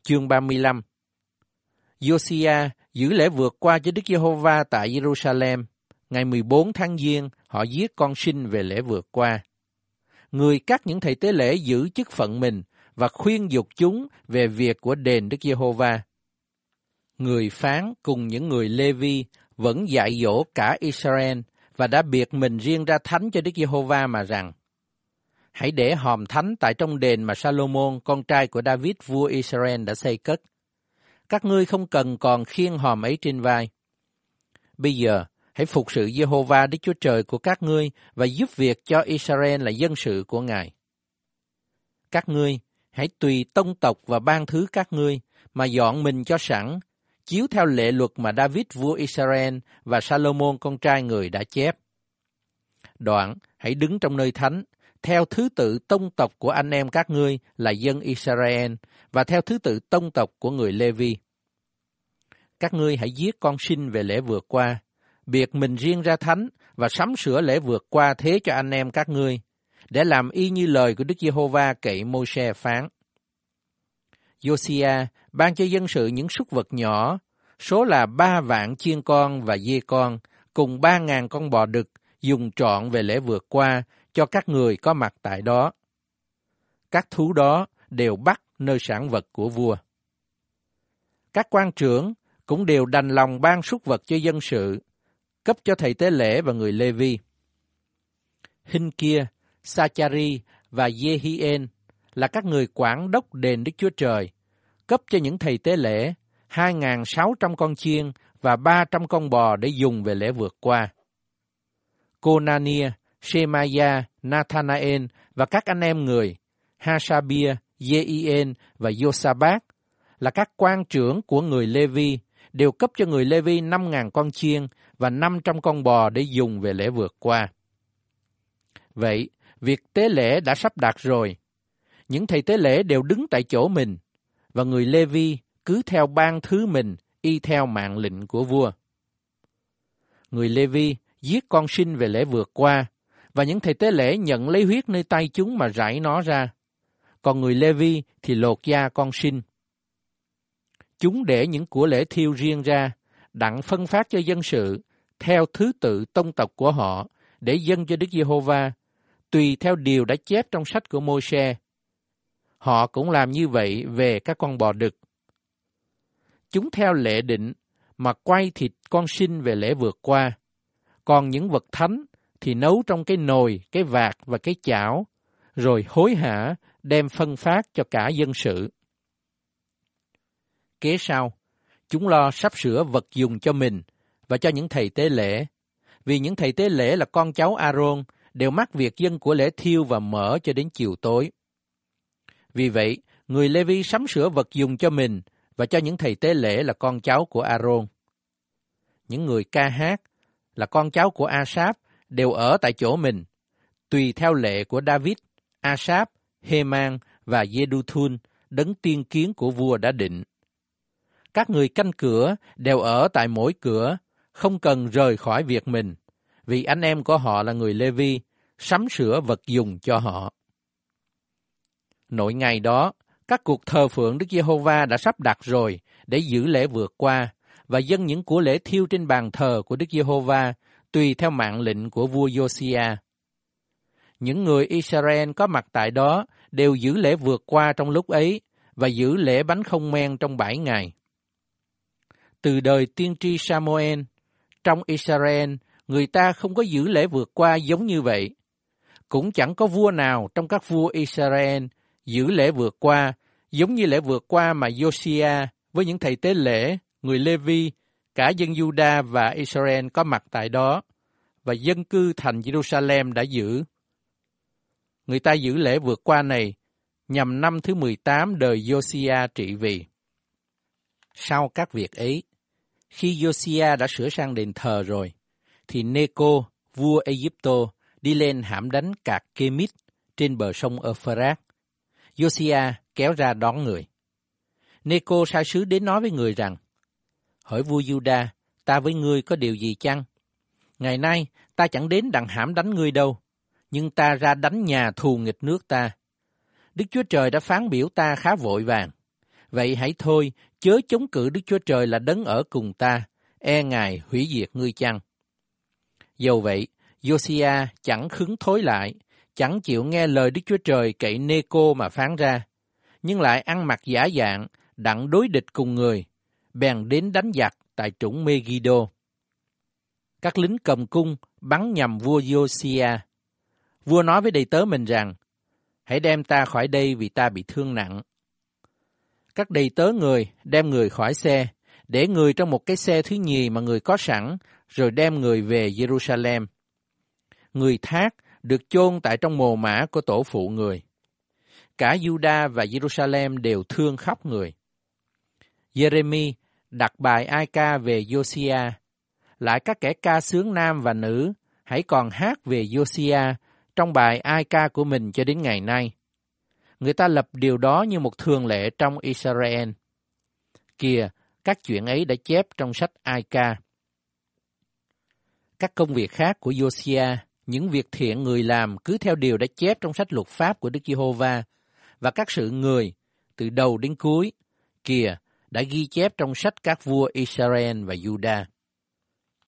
Chương 35. Josiah giữ lễ vượt qua cho Đức Giê-hô-va tại Jerusalem. Ngày 14 tháng Giêng, họ giết con sinh về lễ vượt qua. Người cắt những thầy tế lễ giữ chức phận mình và khuyên dục chúng về việc của đền Đức Giê-hô-va. Người phán cùng những người Lê-vi vẫn dạy dỗ cả Israel và đã biệt mình riêng ra thánh cho Đức Giê-hô-va mà rằng: hãy để hòm thánh tại trong đền mà Sa-lô-môn, con trai của David vua Israel đã xây cất. Các ngươi không cần còn khiêng hòm ấy trên vai. Bây giờ, hãy phục sự Giê-hô-va Đức Chúa Trời của các ngươi và giúp việc cho Israel là dân sự của Ngài. Các ngươi hãy tùy tông tộc và ban thứ các ngươi mà dọn mình cho sẵn, chiếu theo lệ luật mà David vua Israel và Sa-lô-môn con trai người đã chép. Đoạn, hãy đứng trong nơi thánh, theo thứ tự tông tộc của anh em các ngươi là dân Israel và theo thứ tự tông tộc của người Lê-vi. Các ngươi hãy giết con sinh về lễ vượt qua, biệt mình riêng ra thánh và sắm sửa lễ vượt qua thế cho anh em các ngươi, để làm y như lời của Đức Giê-hô-va cậy Môi-se phán. Josiah ban cho dân sự những súc vật nhỏ, số là 3 vạn chiên con và dê con, cùng 3.000 con bò đực, dùng trọn về lễ vượt qua cho các người có mặt tại đó. Các thú đó đều bắt nơi sản vật của vua. Các quan trưởng cũng đều đành lòng ban súc vật cho dân sự, cấp cho thầy tế lễ và người Lê-vi. Hinh-kia, Sa-cha-ri và Giê-hi-en là các người quản đốc đền Đức Chúa Trời, cấp cho những thầy tế lễ 2.600 con chiên và 300 con bò để dùng về lễ vượt qua. Cô-na-nia, Shemaya, Nathanael và các anh em người, Hasabia, Giê-i-en và Yosabat là các quan trưởng của người Lê-vi, đều cấp cho người Lê-vi 5.000 con chiên và 500 con bò để dùng về lễ vượt qua. Vậy, việc tế lễ đã sắp đặt rồi. Những thầy tế lễ đều đứng tại chỗ mình, và người Lê-vi cứ theo ban thứ mình, y theo mạng lệnh của vua. Người Lê-vi giết con sinh về lễ vượt qua, và những thầy tế lễ nhận lấy huyết nơi tay chúng mà rải nó ra. Còn người Lê-vi thì lột da con sinh. Chúng để những của lễ thiêu riêng ra, đặng phân phát cho dân sự, theo thứ tự tông tộc của họ, để dâng cho Đức Giê-hô-va, tùy theo điều đã chép trong sách của Môi-se. Họ cũng làm như vậy về các con bò đực. Chúng theo lệ định mà quay thịt con sinh về lễ vượt qua. Còn những vật thánh thì nấu trong cái nồi, cái vạc và cái chảo, rồi hối hả đem phân phát cho cả dân sự. Kế sau, chúng lo sắp sửa vật dùng cho mình và cho những thầy tế lễ, vì những thầy tế lễ là con cháu A-rôn đều mắc việc dâng của lễ thiêu và mỡ cho đến chiều tối. Vì vậy, người Lê-vi sắm sửa vật dùng cho mình và cho những thầy tế lễ là con cháu của A-rôn. Những người ca hát là con cháu của A-sáp đều ở tại chỗ mình, tùy theo lệ của David, A-sáp, Hê-man và Giê-đu-thun, đấng tiên kiến của vua đã định. Các người canh cửa đều ở tại mỗi cửa, không cần rời khỏi việc mình, vì anh em của họ là người Lê-vi, sắm sửa vật dùng cho họ. Nội ngày đó, các cuộc thờ phượng Đức Giê-hô-va đã sắp đặt rồi để giữ lễ vượt qua và dâng những của lễ thiêu trên bàn thờ của Đức Giê-hô-va tùy theo mạng lệnh của vua Josiah. Những người Israel có mặt tại đó đều giữ lễ vượt qua trong lúc ấy và giữ lễ bánh không men trong 7 ngày. Từ đời tiên tri Sa-mô-en, trong Israel, người ta không có giữ lễ vượt qua giống như vậy. Cũng chẳng có vua nào trong các vua Israel giữ lễ vượt qua giống như lễ vượt qua mà Josiah với những thầy tế lễ, người Lê-vi, cả dân Juda và Israel có mặt tại đó, và dân cư thành Jerusalem đã giữ. Người ta giữ lễ vượt qua này nhằm năm thứ 18 đời Josiah trị vì. Sau các việc ấy, khi Josiah đã sửa sang đền thờ rồi, thì Nê-cô, vua Ai-cập, đi lên hãm đánh Cạc Kê-mít trên bờ sông Ơ-phơ-rát. Josiah kéo ra đón người. Nê-cô sai sứ đến nói với người rằng: Hỡi vua Juda, ta với ngươi có điều gì chăng? Ngày nay ta chẳng đến đặng hãm đánh ngươi đâu, nhưng ta ra đánh nhà thù nghịch nước ta. Đức Chúa Trời đã phán biểu ta khá vội vàng, Vậy hãy thôi, chớ chống cự Đức Chúa Trời là đấng ở cùng ta, e Ngài hủy diệt ngươi chăng? Dầu vậy, Josiah chẳng khứng thối lại, chẳng chịu nghe lời Đức Chúa Trời cậy Nê-cô mà phán ra, nhưng lại ăn mặc giả dạng, đặng đối địch cùng người, bèn đến đánh giặc tại trũng Megiddo. Các lính cầm cung bắn nhằm vua Josiah. Vua nói với đầy tớ mình rằng, hãy đem ta khỏi đây vì ta bị thương nặng. Các đầy tớ người đem người khỏi xe, để người trong một cái xe thứ nhì mà người có sẵn, rồi đem người về Jerusalem. Người thác được chôn tại trong mồ mả của tổ phụ người. Cả Juda và Jerusalem đều thương khóc người. Jeremy đặt bài ai ca về Josiah. Lại các kẻ ca sướng nam và nữ hãy còn hát về Josiah trong bài ai ca của mình cho đến ngày nay. Người ta lập điều đó như một thường lệ trong Israel. Kìa, các chuyện ấy đã chép trong sách ai ca. Các công việc khác của Josiah, những việc thiện người làm cứ theo điều đã chép trong sách luật pháp của Đức Giê-hô-va, và các sự người, từ đầu đến cuối, kìa, đã ghi chép trong sách các vua Israel và Juda.